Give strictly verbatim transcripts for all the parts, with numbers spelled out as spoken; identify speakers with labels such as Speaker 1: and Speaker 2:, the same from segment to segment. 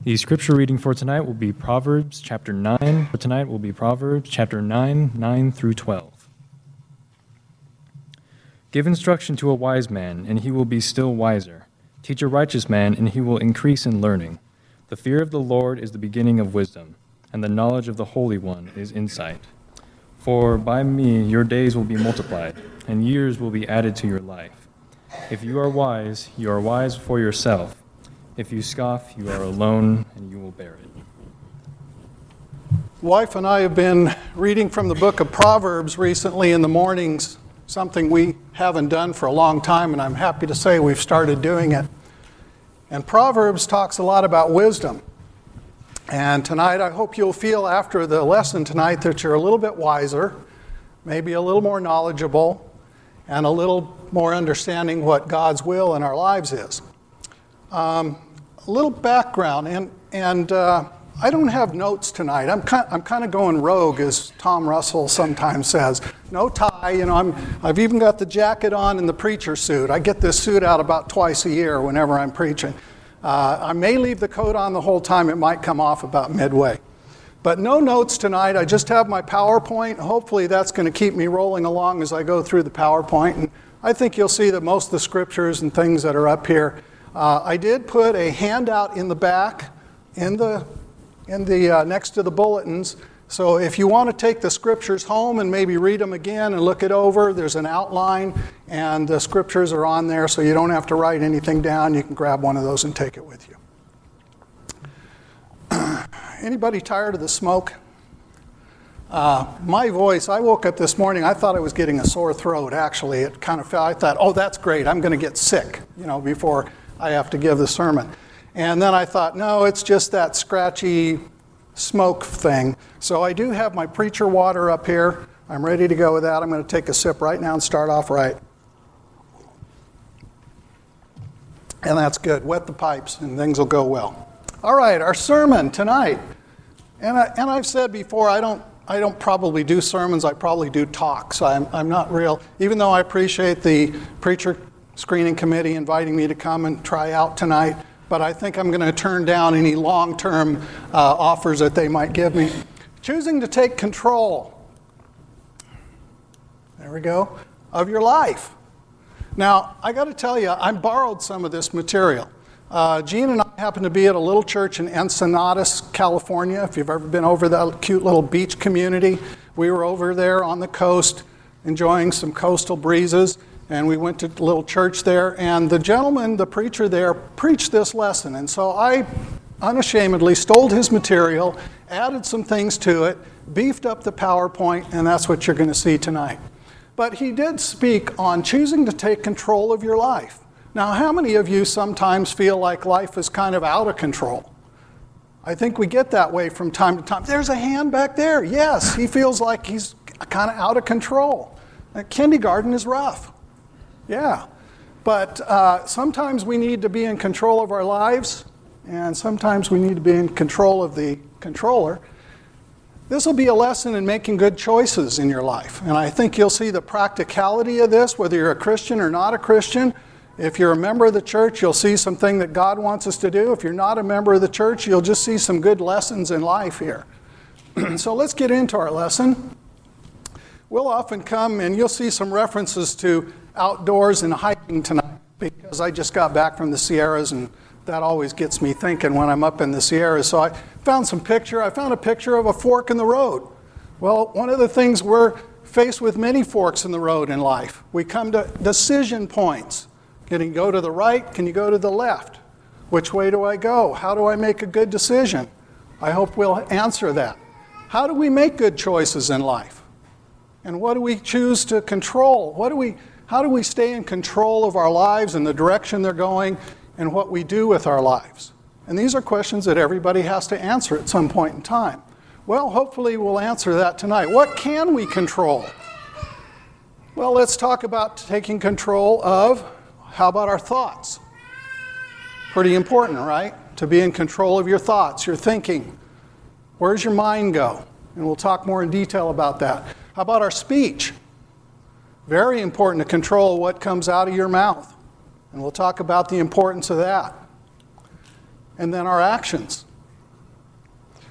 Speaker 1: The scripture reading for tonight will be Proverbs chapter nine. For tonight will be Proverbs chapter nine, nine through twelve. Give instruction to a wise man, and he will be still wiser. Teach a righteous man, and he will increase in learning. The fear of the Lord is the beginning of wisdom, and the knowledge of the Holy One is insight. For by me your days will be multiplied, and years will be added to your life. If you are wise, you are wise for yourself. If you scoff, you are alone, and you will bear it.
Speaker 2: Wife and I have been reading from the book of Proverbs recently in the mornings, something we haven't done for a long time, and I'm happy to say we've started doing it. And Proverbs talks a lot about wisdom. And tonight, I hope you'll feel after the lesson tonight that you're a little bit wiser, maybe a little more knowledgeable, and a little more understanding what God's will in our lives is. Um, a little background, and and uh, I don't have notes tonight. I'm kind I'm kind of going rogue, as Tom Russell sometimes says. No tie, you know. I'm I've even got the jacket on and the preacher suit. I get this suit out about twice a year whenever I'm preaching. Uh, I may leave the coat on the whole time. It might come off about midway. But no notes tonight. I just have my PowerPoint. Hopefully that's going to keep me rolling along as I go through the PowerPoint. And I think you'll see that most of the scriptures and things that are up here. Uh, I did put a handout in the back, in the in the uh, next to the bulletins. So if you want to take the scriptures home and maybe read them again and look it over, there's an outline, and the scriptures are on there, so you don't have to write anything down. You can grab one of those and take it with you. Anybody tired of the smoke? Uh, my voice, I woke up this morning, I thought I was getting a sore throat, actually. It kind of felt, I thought, oh, that's great, I'm going to get sick, you know, before I have to give the sermon. And then I thought, no, it's just that scratchy smoke thing. So I do have my preacher water up here. I'm ready to go with that. I'm going to take a sip right now and start off right. And that's good. Wet the pipes and things will go well. All right, our sermon tonight. And, I, and I've said before, I don't I don't probably do sermons, I probably do talks. I'm, I'm not real, even though I appreciate the preacher screening committee inviting me to come and try out tonight, but I think I'm going to turn down any long-term uh, offers that they might give me. Choosing to take control, there we go, of your life. Now, I got to tell you, I borrowed some of this material. Uh, Gene and I happened to be at a little church in Ensenadas, California. If you've ever been over that cute little beach community, we were over there on the coast enjoying some coastal breezes, and we went to a little church there, and the gentleman, the preacher there, preached this lesson. And so I unashamedly stole his material, added some things to it, beefed up the PowerPoint, and that's what you're going to see tonight. But he did speak on choosing to take control of your life. Now, how many of you sometimes feel like life is kind of out of control? I think we get that way from time to time. There's a hand back there. Yes, he feels like he's kind of out of control. Uh, kindergarten is rough. Yeah. But uh, sometimes we need to be in control of our lives, and sometimes we need to be in control of the controller. This will be a lesson in making good choices in your life. And I think you'll see the practicality of this, whether you're a Christian or not a Christian. If you're a member of the church, you'll see something that God wants us to do. If you're not a member of the church, you'll just see some good lessons in life here. So let's get into our lesson. We'll often come and you'll see some references to outdoors and hiking tonight, because I just got back from the Sierras, and that always gets me thinking when I'm up in the Sierras. So I found some picture. I found a picture of a fork in the road. Well, one of the things we're faced with many forks in the road in life. We come to decision points. Can you go to the right? Can you go to the left? Which way do I go? How do I make a good decision? I hope we'll answer that. How do we make good choices in life? And what do we choose to control? What do we, how do we stay in control of our lives and the direction they're going and what we do with our lives? And these are questions that everybody has to answer at some point in time. Well, hopefully we'll answer that tonight. What can we control? Well, let's talk about taking control of, how about our thoughts? Pretty important, right? To be in control of your thoughts, your thinking. Where's your mind go? And we'll talk more in detail about that. How about our speech? Very important to control what comes out of your mouth. And we'll talk about the importance of that. And then our actions.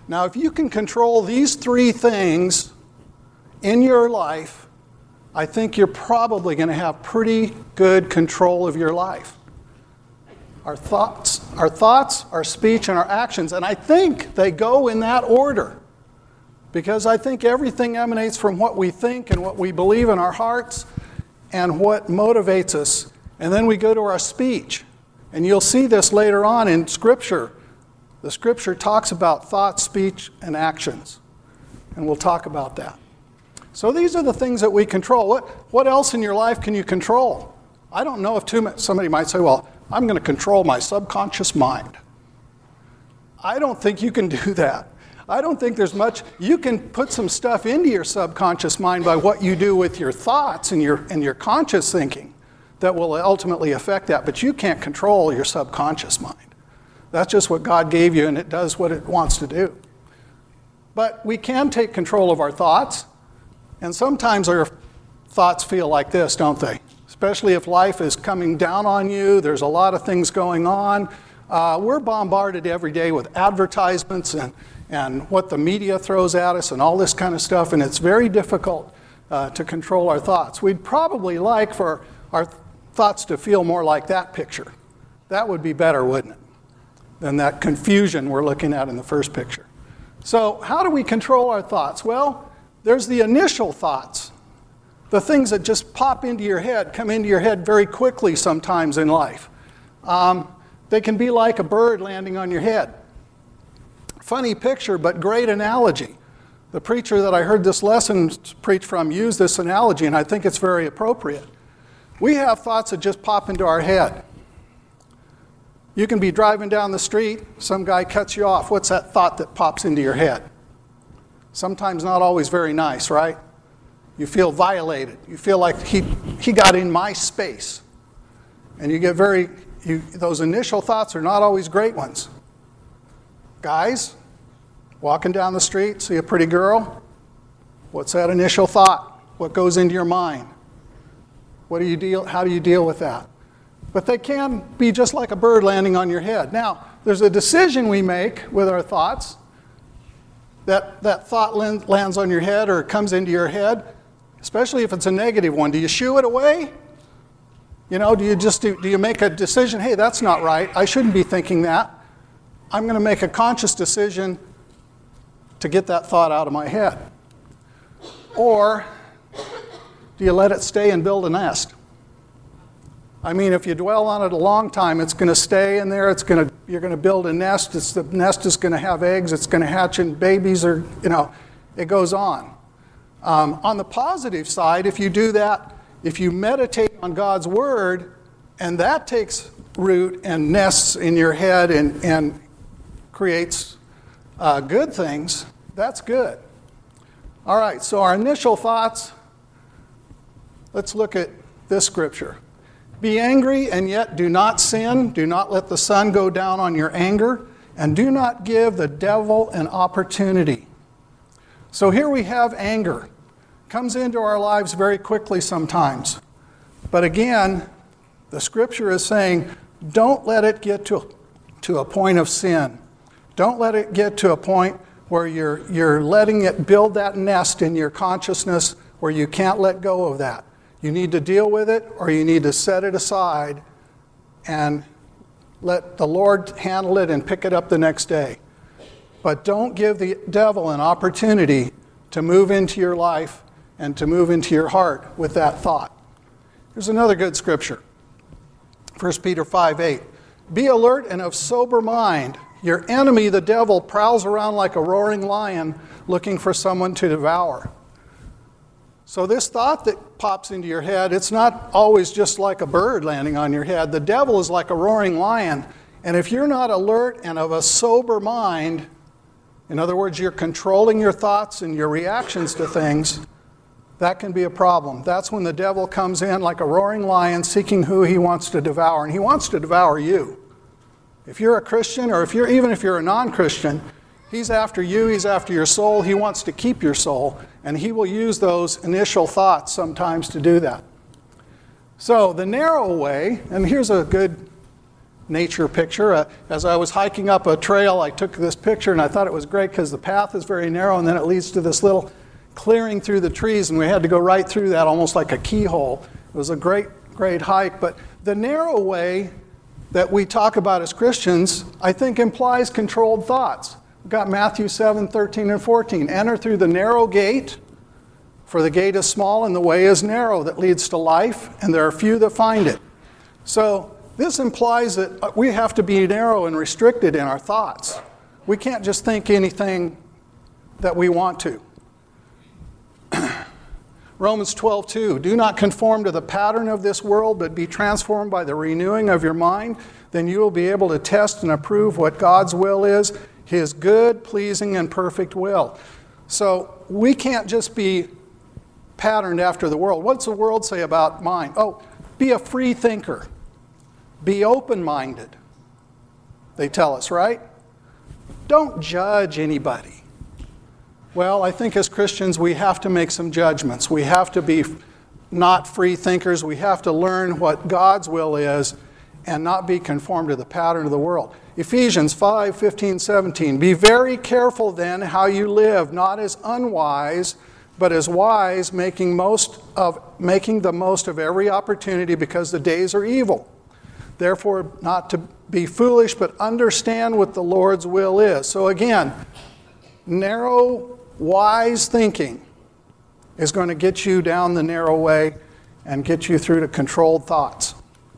Speaker 2: Now, if you can control these three things in your life, I think you're probably going to have pretty good control of your life. Our thoughts, our thoughts, our speech, and our actions. And I think they go in that order. Because I think everything emanates from what we think and what we believe in our hearts and what motivates us. And then we go to our speech. And you'll see this later on in Scripture. The Scripture talks about thought, speech, and actions. And we'll talk about that. So these are the things that we control. What, what else in your life can you control? I don't know if too much, somebody might say, well, I'm going to control my subconscious mind. I don't think you can do that. I don't think there's much. You can put some stuff into your subconscious mind by what you do with your thoughts and your, and your conscious thinking that will ultimately affect that, but you can't control your subconscious mind. That's just what God gave you, and it does what it wants to do. But we can take control of our thoughts. And sometimes our thoughts feel like this, don't they? Especially if life is coming down on you, there's a lot of things going on. Uh, we're bombarded every day with advertisements and, and what the media throws at us and all this kind of stuff, and it's very difficult uh, to control our thoughts. We'd probably like for our th- thoughts to feel more like that picture. That would be better, wouldn't it, than that confusion we're looking at in the first picture. So how do we control our thoughts? Well, there's the initial thoughts, the things that just pop into your head, come into your head very quickly sometimes in life. Um, they can be like a bird landing on your head. Funny picture, but great analogy. The preacher that I heard this lesson preach from used this analogy, and I think it's very appropriate. We have thoughts that just pop into our head. You can be driving down the street, some guy cuts you off. What's that thought that pops into your head? Sometimes not always very nice, right? You feel violated. You feel like he, he got in my space. And you get very, you, those initial thoughts are not always great ones. Guys, walking down the street, see a pretty girl. What's that initial thought? What goes into your mind? What do you deal, how do you deal with that? But they can be just like a bird landing on your head. Now, there's a decision we make with our thoughts. That, that thought lands on your head or comes into your head, especially if it's a negative one. Do you shoo it away? You know, do you just do, do you make a decision, hey, that's not right, I shouldn't be thinking that. I'm going to make a conscious decision to get that thought out of my head. Or do you let it stay and build a nest? I mean, if you dwell on it a long time, it's going to stay in there. It's going to, you're going to build a nest. It's, the nest is going to have eggs. It's going to hatch in babies, or, you know, it goes on. Um, on the positive side, if you do that, if you meditate on God's Word, and that takes root and nests in your head and, and creates uh, good things, that's good. All right, so our initial thoughts, let's look at this scripture. Be angry and yet do not sin. Do not let the sun go down on your anger. And do not give the devil an opportunity. So here we have anger. Comes into our lives very quickly sometimes. But again, the scripture is saying, don't let it get to, to a point of sin. Don't let it get to a point where you're, you're letting it build that nest in your consciousness where you can't let go of that. You need to deal with it, or you need to set it aside and let the Lord handle it and pick it up the next day. But don't give the devil an opportunity to move into your life and to move into your heart with that thought. Here's another good scripture. First Peter five eight. Be alert and of sober mind. Your enemy, the devil, prowls around like a roaring lion looking for someone to devour. So this thought that pops into your head, it's not always just like a bird landing on your head. The devil is like a roaring lion. And if you're not alert and of a sober mind, in other words, you're controlling your thoughts and your reactions to things, that can be a problem. That's when the devil comes in like a roaring lion seeking who he wants to devour. And he wants to devour you. If you're a Christian, or if you're even if you're a non-Christian, he's after you, he's after your soul, he wants to keep your soul, and he will use those initial thoughts sometimes to do that. So the narrow way, and here's a good nature picture. Uh, as I was hiking up a trail, I took this picture, and I thought it was great because the path is very narrow, and then it leads to this little clearing through the trees, and we had to go right through that almost like a keyhole. It was a great, great hike. But the narrow way that we talk about as Christians, I think, implies controlled thoughts. We've got Matthew seven, thirteen, and fourteen. Enter through the narrow gate, for the gate is small and the way is narrow that leads to life, and there are few that find it. So this implies that we have to be narrow and restricted in our thoughts. We can't just think anything that we want to. Romans twelve two, do not conform to the pattern of this world, but be transformed by the renewing of your mind. Then you will be able to test and approve what God's will is, his good, pleasing, and perfect will. So we can't just be patterned after the world. What's the world say about mind? Oh, be a free thinker. Be open-minded. They tell us, right? Don't judge anybody. Well, I think as Christians we have to make some judgments. We have to be not free thinkers. We have to learn what God's will is and not be conformed to the pattern of the world. Ephesians five, fifteen, seventeen. Be very careful then how you live, not as unwise, but as wise, making most of making the most of every opportunity because the days are evil. Therefore, not to be foolish, but understand what the Lord's will is. So again, narrow, wise thinking is going to get you down the narrow way and get you through to controlled thoughts.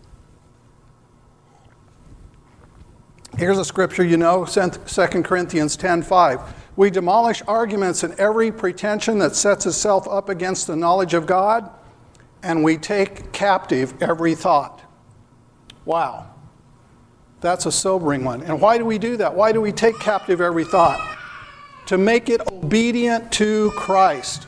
Speaker 2: Here's a scripture you know, Second Corinthians ten five. We demolish arguments and every pretension that sets itself up against the knowledge of God, and we take captive every thought. Wow. That's a sobering one. And why do we do that? Why do we take captive every thought? To make it obedient to Christ.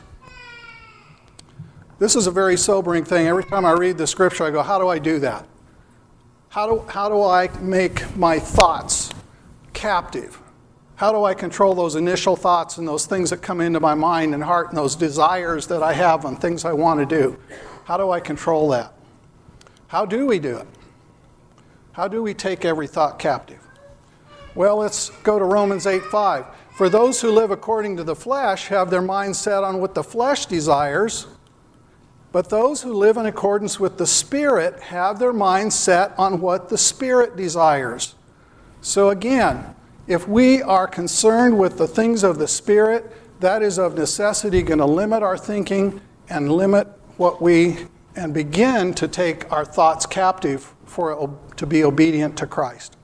Speaker 2: This is a very sobering thing. Every time I read the scripture, I go, how do I do that? How do, how do I make my thoughts captive? How do I control those initial thoughts and those things that come into my mind and heart and those desires that I have on things I want to do? How do I control that? How do we do it? How do we take every thought captive? Well, let's go to Romans eight five. For those who live according to the flesh have their minds set on what the flesh desires, but those who live in accordance with the Spirit have their minds set on what the Spirit desires. So again, if we are concerned with the things of the Spirit, that is of necessity going to limit our thinking and limit what we, and begin to take our thoughts captive for to be obedient to Christ.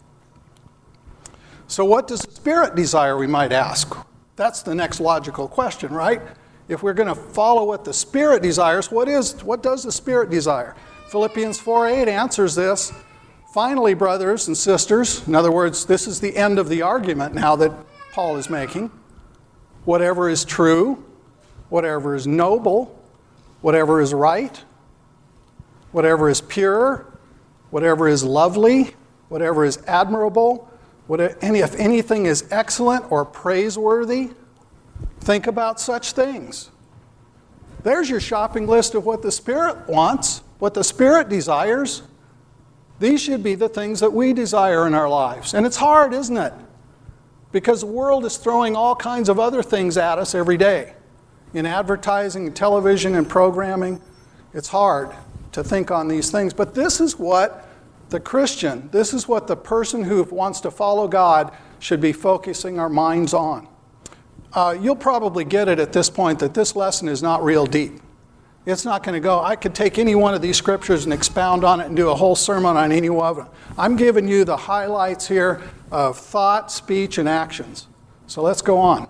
Speaker 2: So what does the Spirit desire, we might ask? That's the next logical question, right? If we're going to follow what the Spirit desires, what is what does the Spirit desire? Philippians four eight answers this. Finally, brothers and sisters, in other words, this is the end of the argument now that Paul is making. Whatever is true, whatever is noble, whatever is right, whatever is pure, whatever is lovely, whatever is admirable, what, any, if anything is excellent or praiseworthy, think about such things. There's your shopping list of what the Spirit wants, what the Spirit desires. These should be the things that we desire in our lives. And it's hard, isn't it? Because the world is throwing all kinds of other things at us every day. In advertising, and television, and programming, it's hard to think on these things. But this is what the Christian, this is what the person who wants to follow God should be focusing our minds on. Uh, you'll probably get it at this point that this lesson is not real deep. It's not going to go, I could take any one of these scriptures and expound on it and do a whole sermon on any one of them. I'm giving you the highlights here of thought, speech, and actions. So let's go on.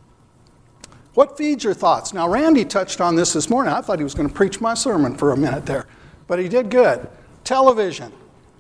Speaker 2: What feeds your thoughts? Now, Randy touched on this this morning. I thought he was going to preach my sermon for a minute there, but he did good. Television,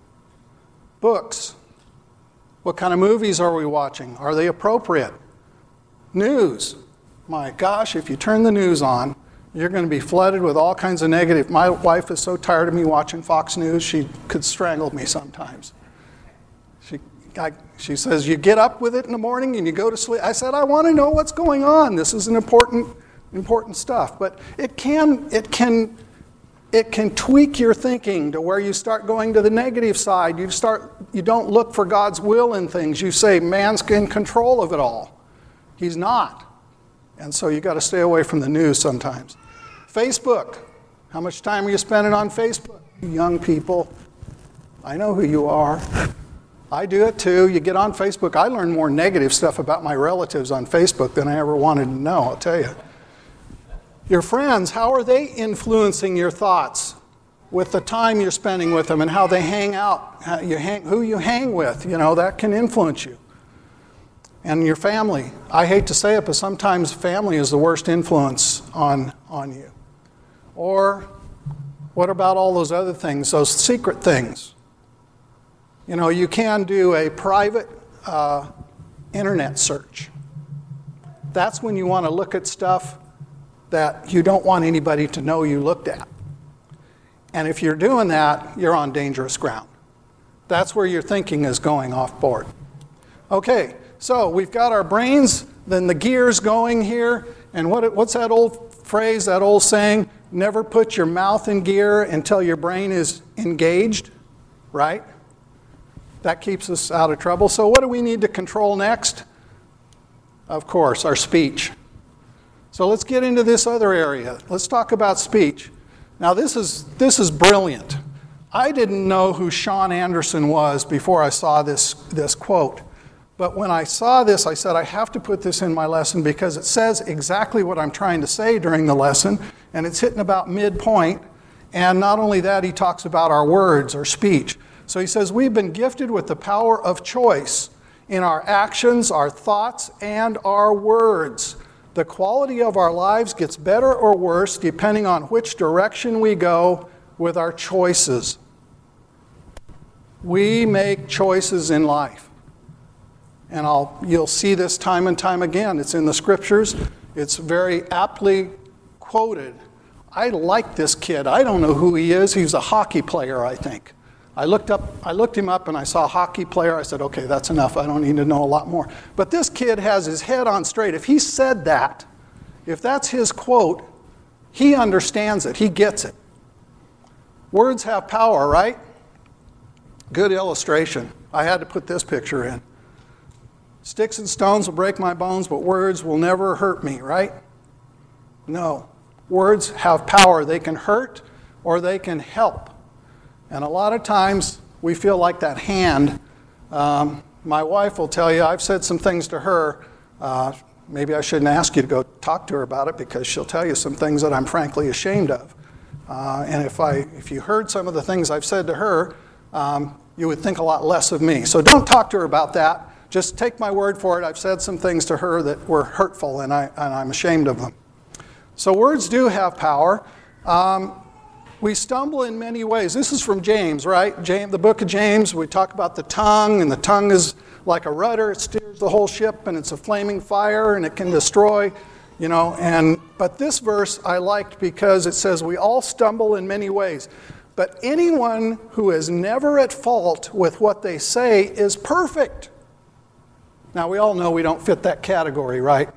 Speaker 2: books. What kind of movies are we watching? Are they appropriate? News. My gosh, if you turn the news on, you're going to be flooded with all kinds of negative. My wife is so tired of me watching Fox News, she could strangle me sometimes. She, I, she says, you get up with it in the morning and you go to sleep. I said, I want to know what's going on. This is an important, important stuff. But it can, it can it can tweak your thinking to where you start going to the negative side. You start, you don't look for God's will in things. You say, man's in control of it all. He's not. And so you got to stay away from the news sometimes. Facebook. How much time are you spending on Facebook? Young people, I know who you are. I do it too. You get on Facebook. I learn more negative stuff about my relatives on Facebook than I ever wanted to know, I'll tell you. Your friends, how are they influencing your thoughts with the time you're spending with them and how they hang out, how you hang, who you hang with? You know, that can influence you. And your family. I hate to say it, but sometimes family is the worst influence on, on you. Or what about all those other things, those secret things? You know, you can do a private uh, internet search. That's when you want to look at stuff that you don't want anybody to know you looked at. And if you're doing that, you're on dangerous ground. That's where your thinking is going off board. Okay, so we've got our brains, then the gears going here, and what, what's that old phrase, that old saying? Never put your mouth in gear until your brain is engaged, right? That keeps us out of trouble. So what do we need to control next? Of course, our speech. So let's get into this other area. Let's talk about speech. Now this is, this is brilliant. I didn't know who Sean Anderson was before I saw this, this quote. But when I saw this, I said, I have to put this in my lesson because it says exactly what I'm trying to say during the lesson, and it's hitting about midpoint. And not only that, he talks about our words, our speech. So he says, we've been gifted with the power of choice in our actions, our thoughts, and our words. The quality of our lives gets better or worse depending on which direction we go with our choices. We make choices in life. And I'll, you'll see this time and time again. It's in the scriptures. It's very aptly quoted. I like this kid. I don't know who he is. He's a hockey player, I think. I looked up, I looked him up and I saw hockey player. I said, okay, that's enough. I don't need to know a lot more. But this kid has his head on straight. If he said that, if that's his quote, he understands it. He gets it. Words have power, right? Good illustration. I had to put this picture in. Sticks and stones will break my bones, but words will never hurt me, right? No. Words have power. They can hurt or they can help. And a lot of times we feel like that hand. Um, my wife will tell you, I've said some things to her. Uh, maybe I shouldn't ask you to go talk to her about it because she'll tell you some things that I'm frankly ashamed of. Uh, and if I, if you heard some of the things I've said to her, um, you would think a lot less of me. So don't talk to her about that. Just take my word for it. I've said some things to her that were hurtful, and, I, and I'm ashamed of them. So words do have power. Um, we stumble in many ways. This is from James, right? James, the book of James, we talk about the tongue, and the tongue is like a rudder. It steers the whole ship, and it's a flaming fire, and it can destroy, you know. And but this verse I liked because it says we all stumble in many ways. But anyone who is never at fault with what they say is perfect. Now, we all know we don't fit that category, right?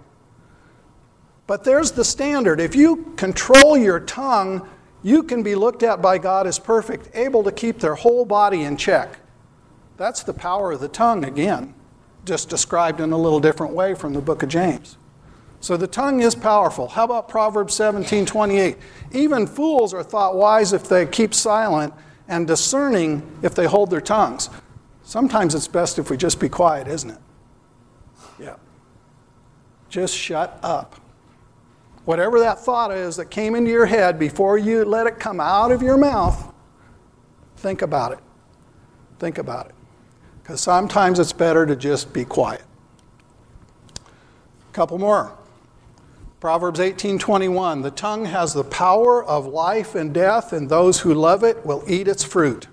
Speaker 2: But there's the standard. If you control your tongue, you can be looked at by God as perfect, able to keep their whole body in check. That's the power of the tongue, again, just described in a little different way from the book of James. So the tongue is powerful. How about Proverbs seventeen twenty-eight? Even fools are thought wise if they keep silent, and discerning if they hold their tongues. Sometimes it's best if we just be quiet, isn't it? Yeah. Just shut up. Whatever that thought is that came into your head before you let it come out of your mouth, think about it. Think about it. Because sometimes it's better to just be quiet. A couple more. Proverbs eighteen twenty-one. The tongue has the power of life and death, and those who love it will eat its fruit.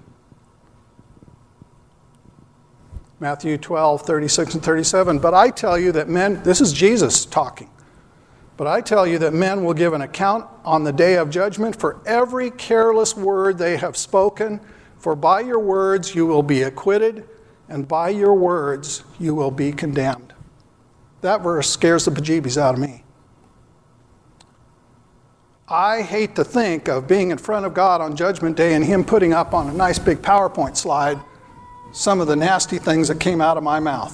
Speaker 2: Matthew twelve, thirty-six and thirty-seven. But I tell you that men, this is Jesus talking, but I tell you that men will give an account on the day of judgment for every careless word they have spoken. For by your words you will be acquitted, and by your words you will be condemned. That verse scares the bejeebies out of me. I hate to think of being in front of God on Judgment Day and Him putting up on a nice big PowerPoint slide some of the nasty things that came out of my mouth.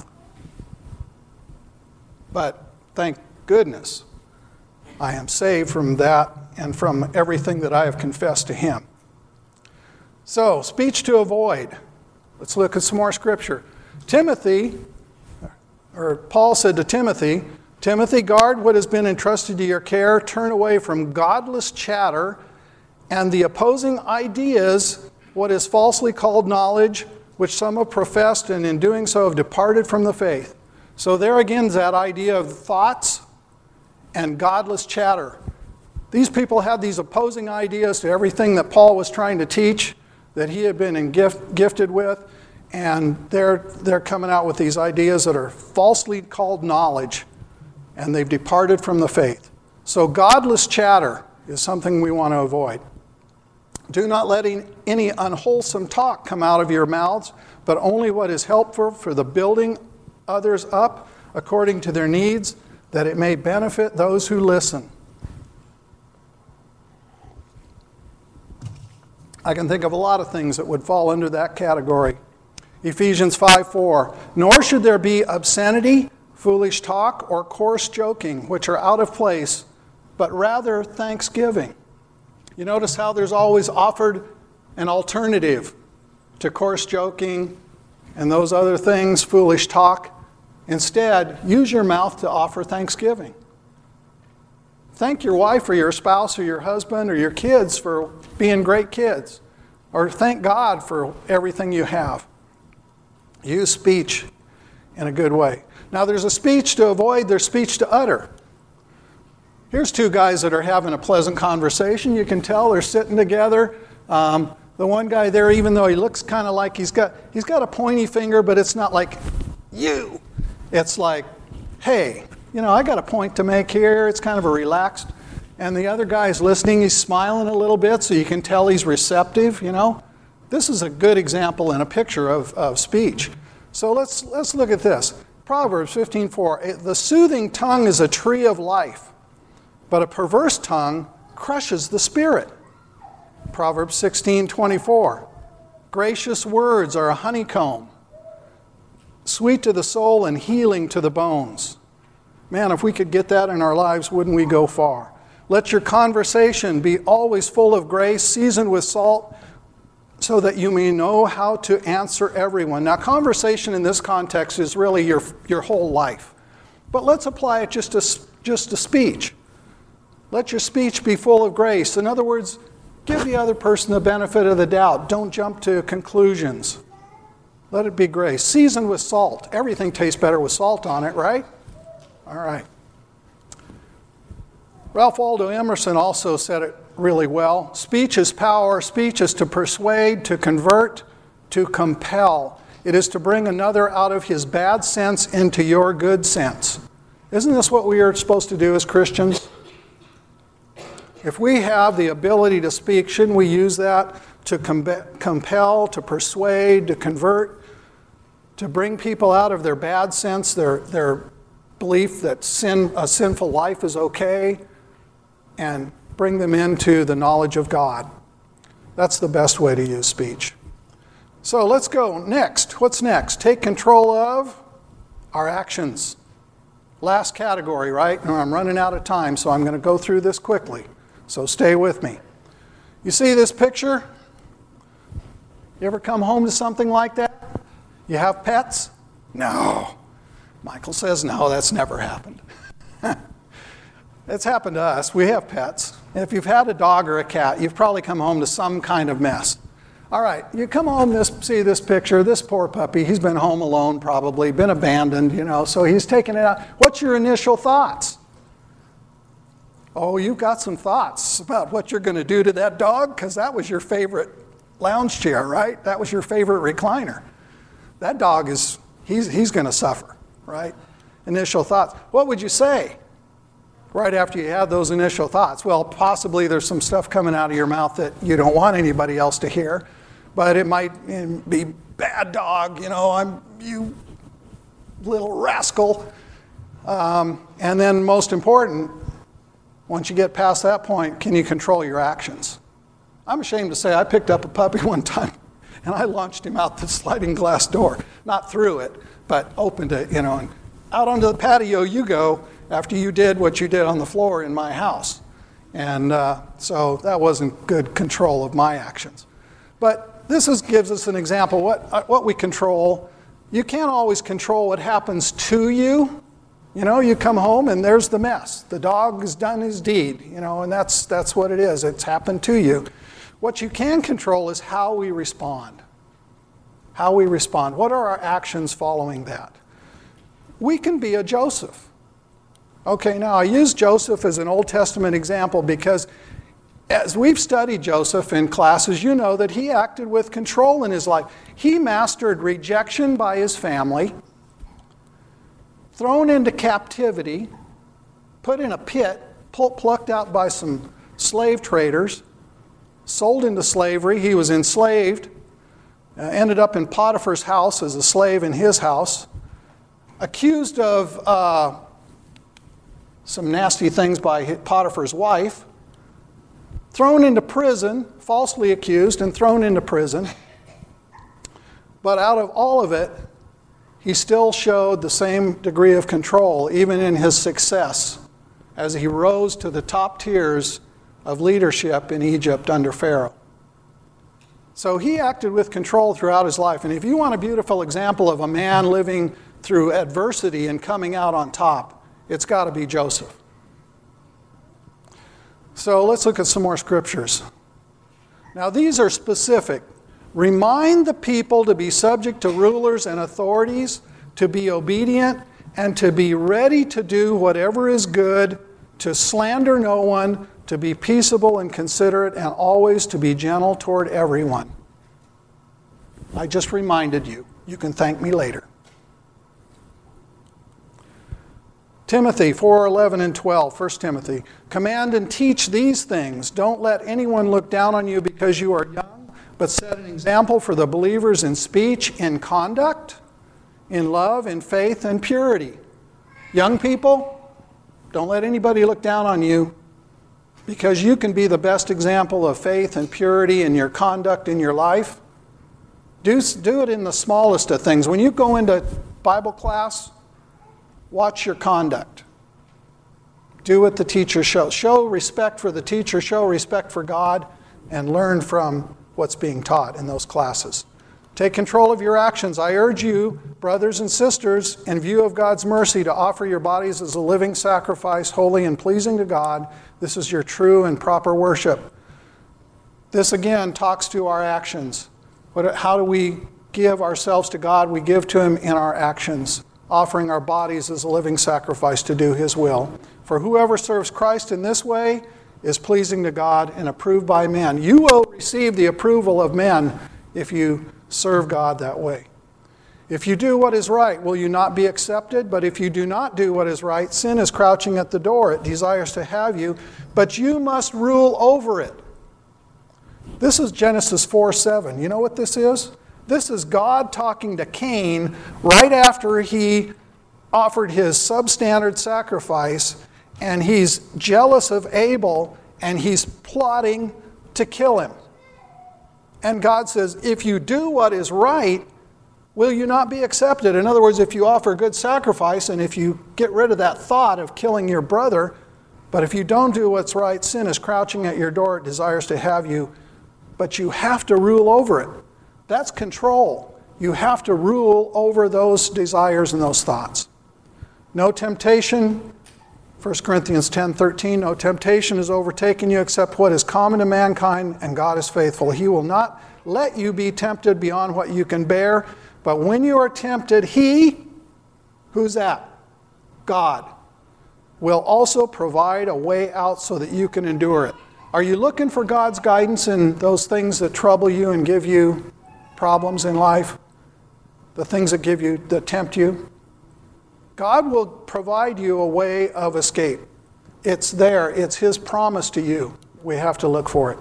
Speaker 2: But thank goodness I am saved from that and from everything that I have confessed to Him. So, speech to avoid. Let's look at some more scripture. Timothy, or Paul said to Timothy, Timothy, guard what has been entrusted to your care. Turn away from godless chatter and the opposing ideas, what is falsely called knowledge, which some have professed, and in doing so have departed from the faith. So there again is that idea of thoughts and godless chatter. These people had these opposing ideas to everything that Paul was trying to teach, that he had been in gift, gifted with, and they're, they're coming out with these ideas that are falsely called knowledge, and they've departed from the faith. So godless chatter is something we want to avoid. Do not let any unwholesome talk come out of your mouths, but only what is helpful for the building others up according to their needs, that it may benefit those who listen. I can think of a lot of things that would fall under that category. Ephesians five four, nor should there be obscenity, foolish talk, or coarse joking, which are out of place, but rather thanksgiving. You notice how there's always offered an alternative to coarse joking and those other things, foolish talk. Instead, use your mouth to offer thanksgiving. Thank your wife or your spouse or your husband or your kids for being great kids. Or thank God for everything you have. Use speech in a good way. Now there's a speech to avoid, there's speech to utter. Here's two guys that are having a pleasant conversation. You can tell they're sitting together. Um, the one guy there, even though he looks kind of like he's got, he's got a pointy finger, but it's not like, you. It's like, hey, you know, I got a point to make here. It's kind of a relaxed. And the other guy's listening. He's smiling a little bit, so you can tell he's receptive, you know. This is a good example and a picture of, of speech. So let's, let's look at this. Proverbs fifteen four, the soothing tongue is a tree of life, but a perverse tongue crushes the spirit. Proverbs sixteen twenty-four, gracious words are a honeycomb, sweet to the soul and healing to the bones. Man, if we could get that in our lives, wouldn't we go far? Let your conversation be always full of grace, seasoned with salt, so that you may know how to answer everyone. Now, conversation in this context is really your, your whole life. But let's apply it just to, just to speech. Let your speech be full of grace. In other words, give the other person the benefit of the doubt. Don't jump to conclusions. Let it be grace. Seasoned with salt. Everything tastes better with salt on it, right? All right. Ralph Waldo Emerson also said it really well. Speech is power. Speech is to persuade, to convert, to compel. It is to bring another out of his bad sense into your good sense. Isn't this what we are supposed to do as Christians? If we have the ability to speak, shouldn't we use that to com- compel, to persuade, to convert, to bring people out of their bad sense, their, their belief that sin, a sinful life is okay, and bring them into the knowledge of God? That's the best way to use speech. So let's go next. What's next? Take control of our actions. Last category, right? Now I'm running out of time, so I'm going to go through this quickly. So stay with me. You see this picture? You ever come home to something like that? You have pets? No. Michael says, no, that's never happened. It's happened to us. We have pets. If you've had a dog or a cat, you've probably come home to some kind of mess. All right, you come home, this, see this picture, this poor puppy, he's been home alone probably, been abandoned, you know, so he's taken it out. What's your initial thoughts? Oh, you've got some thoughts about what you're going to do to that dog, because that was your favorite lounge chair, right? That was your favorite recliner. That dog is, he's, he's going to suffer, right? Initial thoughts. What would you say right after you had those initial thoughts? Well, possibly there's some stuff coming out of your mouth that you don't want anybody else to hear, but it might be, bad dog, you know, I'm, you little rascal. Um, and then most important, Once you get past that point, can you control your actions? I'm ashamed to say I picked up a puppy one time and I launched him out the sliding glass door. Not through it, but opened it, you know, and out onto the patio you go after you did what you did on the floor in my house. And uh, so that wasn't good control of my actions. But this is, gives us an example. What, what we control, you can't always control what happens to you. You know, you come home and there's the mess. The dog has done his deed, you know, and that's, that's what it is. It's happened to you. What you can control is how we respond. How we respond. What are our actions following that? We can be a Joseph. Okay, now I use Joseph as an Old Testament example because as we've studied Joseph in classes, you know that he acted with control in his life. He mastered rejection by his family, thrown into captivity, put in a pit, plucked out by some slave traders, sold into slavery. He was enslaved, uh, ended up in Potiphar's house as a slave in his house, accused of uh, some nasty things by Potiphar's wife, thrown into prison, falsely accused and thrown into prison. But out of all of it, he still showed the same degree of control, even in his success, as he rose to the top tiers of leadership in Egypt under Pharaoh. So he acted with control throughout his life. And if you want a beautiful example of a man living through adversity and coming out on top, it's got to be Joseph. So let's look at some more scriptures. Now these are specific. Remind the people to be subject to rulers and authorities, to be obedient, and to be ready to do whatever is good, to slander no one, to be peaceable and considerate, and always to be gentle toward everyone. I just reminded you. You can thank me later. Timothy four eleven and twelve, First Timothy. Command and teach these things. Don't let anyone look down on you because you are young, but set an example for the believers in speech, in conduct, in love, in faith, and purity. Young people, don't let anybody look down on you because you can be the best example of faith and purity in your conduct in your life. Do, do it in the smallest of things. When you go into Bible class, watch your conduct. Do what the teacher shows. Show respect for the teacher, show respect for God, and learn from what's being taught in those classes. Take control of your actions. I urge you, brothers and sisters, in view of God's mercy, to offer your bodies as a living sacrifice, holy and pleasing to God. This is your true and proper worship. This again talks to our actions. What, how do we give ourselves to God? We give to Him in our actions, offering our bodies as a living sacrifice to do His will. For whoever serves Christ in this way is pleasing to God and approved by men. You will receive the approval of men if you serve God that way. If you do what is right, will you not be accepted? But if you do not do what is right, sin is crouching at the door. It desires to have you, but you must rule over it. This is Genesis four seven. You know what this is? This is God talking to Cain right after he offered his substandard sacrifice, and he's jealous of Abel, and he's plotting to kill him. And God says, if you do what is right, will you not be accepted? In other words, if you offer a good sacrifice, and if you get rid of that thought of killing your brother, but if you don't do what's right, sin is crouching at your door. It desires to have you, but you have to rule over it. That's control. You have to rule over those desires and those thoughts. No temptation, First Corinthians ten thirteen, no temptation has overtaken you except what is common to mankind, and God is faithful. He will not let you be tempted beyond what you can bear, but when you are tempted, He, who's that? God, will also provide a way out so that you can endure it. Are you looking for God's guidance in those things that trouble you and give you problems in life? The things that give you, that tempt you? God will provide you a way of escape. It's there. It's His promise to you. We have to look for it.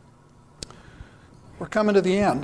Speaker 2: We're coming to the end.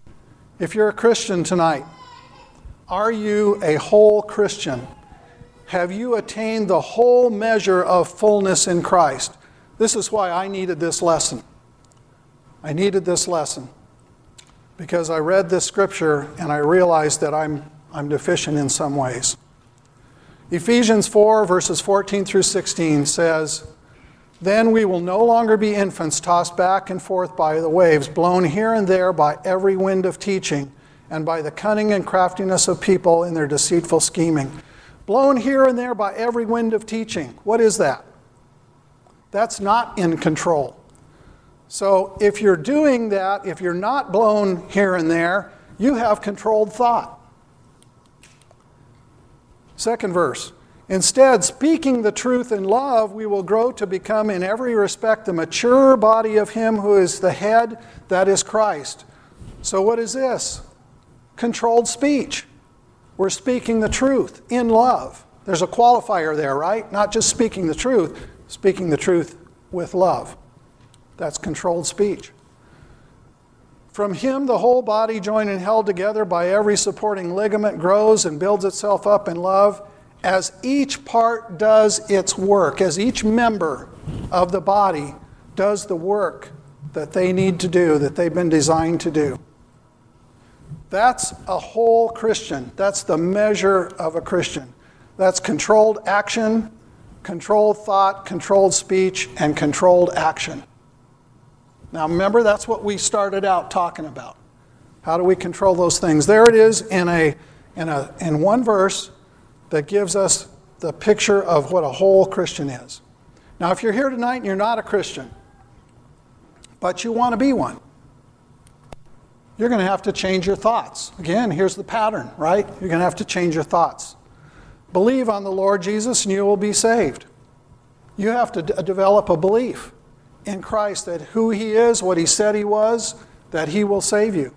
Speaker 2: If you're a Christian tonight, are you a whole Christian? have you attained the whole measure of fullness in Christ? This is why I needed this lesson. I needed this lesson because I read this scripture and I realized that I'm, I'm deficient in some ways. Ephesians four, verses fourteen through sixteen says, "Then we will no longer be infants tossed back and forth by the waves, blown here and there by every wind of teaching, and by the cunning and craftiness of people in their deceitful scheming." Blown here and there by every wind of teaching. What is that? That's not in control. So if you're doing that, if you're not blown here and there, you have controlled thought. Second verse. "Instead, speaking the truth in love, we will grow to become in every respect the mature body of Him who is the head, that is Christ." So what is this? Controlled speech. We're speaking the truth in love. There's a qualifier there, right? Not just speaking the truth, speaking the truth with love. That's controlled speech. "From Him the whole body, joined and held together by every supporting ligament, grows and builds itself up in love, as each part does its work," as each member of the body does the work that they need to do, that they've been designed to do. That's a whole Christian. That's the measure of a Christian. That's controlled action, controlled thought, controlled speech, and controlled action. Now remember, that's what we started out talking about. How do we control those things? There it is in a in a in one verse that gives us the picture of what a whole Christian is. Now if you're here tonight and you're not a Christian, but you want to be one, you're going to have to change your thoughts. Again, here's the pattern, right? You're going to have to change your thoughts. Believe on the Lord Jesus and you will be saved. You have to d- develop a belief in Christ that who He is, what He said He was, that He will save you.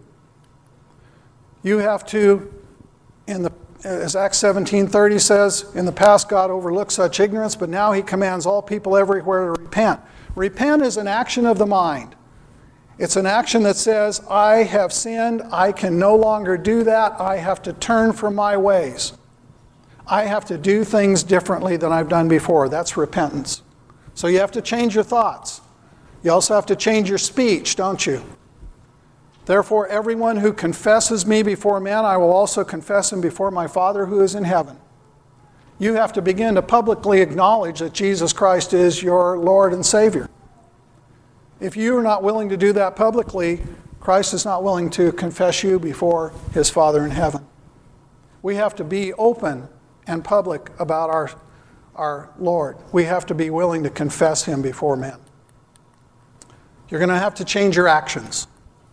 Speaker 2: You have to, in the, as Acts seventeen thirty says, in the past God overlooked such ignorance, but now He commands all people everywhere to repent. Repent is an action of the mind. It's an action that says, I have sinned, I can no longer do that, I have to turn from my ways. I have to do things differently than I've done before. That's repentance. So you have to change your thoughts. You also have to change your speech, don't you? "Therefore, everyone who confesses me before men, I will also confess him before my Father who is in heaven." You have to begin to publicly acknowledge that Jesus Christ is your Lord and Savior. If you are not willing to do that publicly, Christ is not willing to confess you before His Father in heaven. We have to be open and public about our, our Lord. We have to be willing to confess Him before men. You're going to have to change your actions.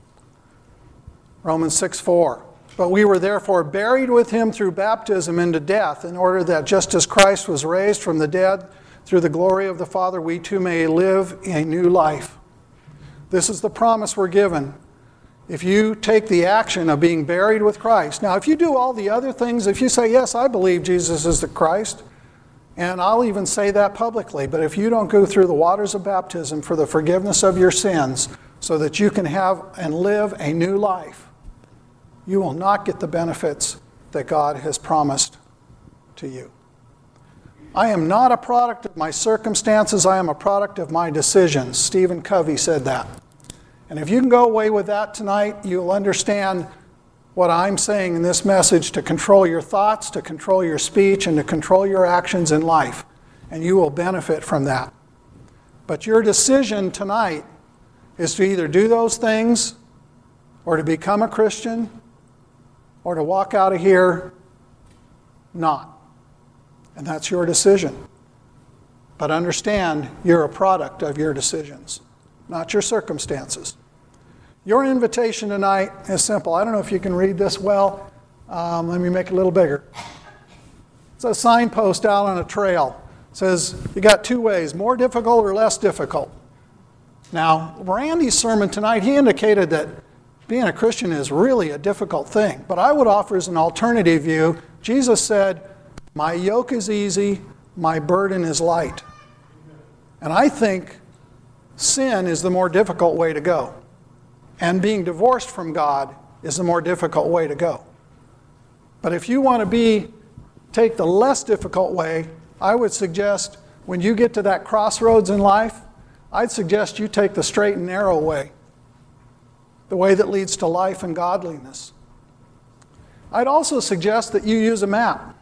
Speaker 2: Romans six four. "But we were therefore buried with Him through baptism into death, in order that just as Christ was raised from the dead through the glory of the Father, we too may live a new life." This is the promise we're given. If you take the action of being buried with Christ. Now, if you do all the other things, if you say, yes, I believe Jesus is the Christ, and I'll even say that publicly, but if you don't go through the waters of baptism for the forgiveness of your sins so that you can have and live a new life, you will not get the benefits that God has promised to you. "I am not a product of my circumstances, I am a product of my decisions." Stephen Covey said that. And if you can go away with that tonight, you'll understand what I'm saying in this message to control your thoughts, to control your speech, and to control your actions in life. And you will benefit from that. But your decision tonight is to either do those things, or to become a Christian, or to walk out of here not. And that's your decision. But understand, you're a product of your decisions, not your circumstances. Your invitation tonight is simple. I don't know if you can read this well. Um, let me make it a little bigger. It's a signpost out on a trail. It says, you got two ways, more difficult or less difficult. Now, Randy's sermon tonight, he indicated that being a Christian is really a difficult thing. But I would offer as an alternative view, Jesus said, "My yoke is easy, my burden is light." And I think sin is the more difficult way to go. And being divorced from God is the more difficult way to go. But if you want to be take the less difficult way, I would suggest when you get to that crossroads in life, I'd suggest you take the straight and narrow way, the way that leads to life and godliness. I'd also suggest that you use a map.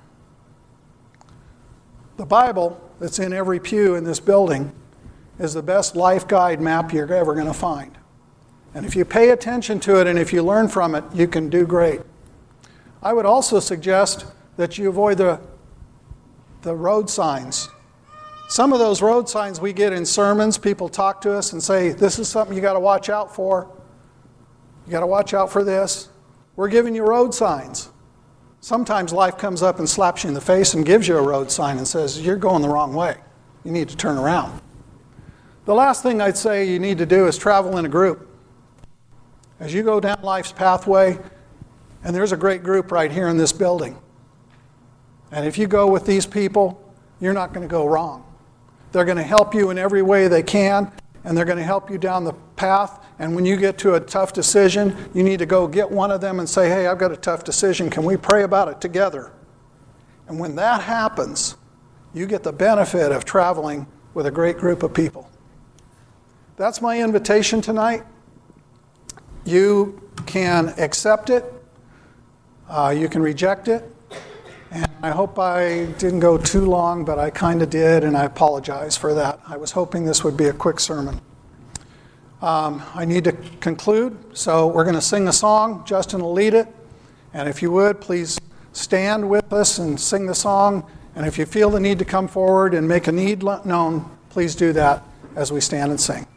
Speaker 2: The Bible that's in every pew in this building is the best life guide map you're ever going to find. And if you pay attention to it and if you learn from it, you can do great. I would also suggest that you avoid the, the road signs. Some of those road signs we get in sermons, people talk to us and say, this is something you got to watch out for. You got to watch out for this. We're giving you road signs. Sometimes life comes up and slaps you in the face and gives you a road sign and says, you're going the wrong way. You need to turn around. The last thing I'd say you need to do is travel in a group. As you go down life's pathway, and there's a great group right here in this building. And if you go with these people, you're not going to go wrong. They're going to help you in every way they can, and they're going to help you down the path. And when you get to a tough decision, you need to go get one of them and say, hey, I've got a tough decision. Can we pray about it together? And when that happens, you get the benefit of traveling with a great group of people. That's my invitation tonight. You can accept it. Uh, you can reject it. And I hope I didn't go too long, but I kind of did, and I apologize for that. I was hoping this would be a quick sermon. Um, I need to conclude, so we're going to sing a song. Justin will lead it. And if you would, please stand with us and sing the song. And if you feel the need to come forward and make a need known, please do that as we stand and sing.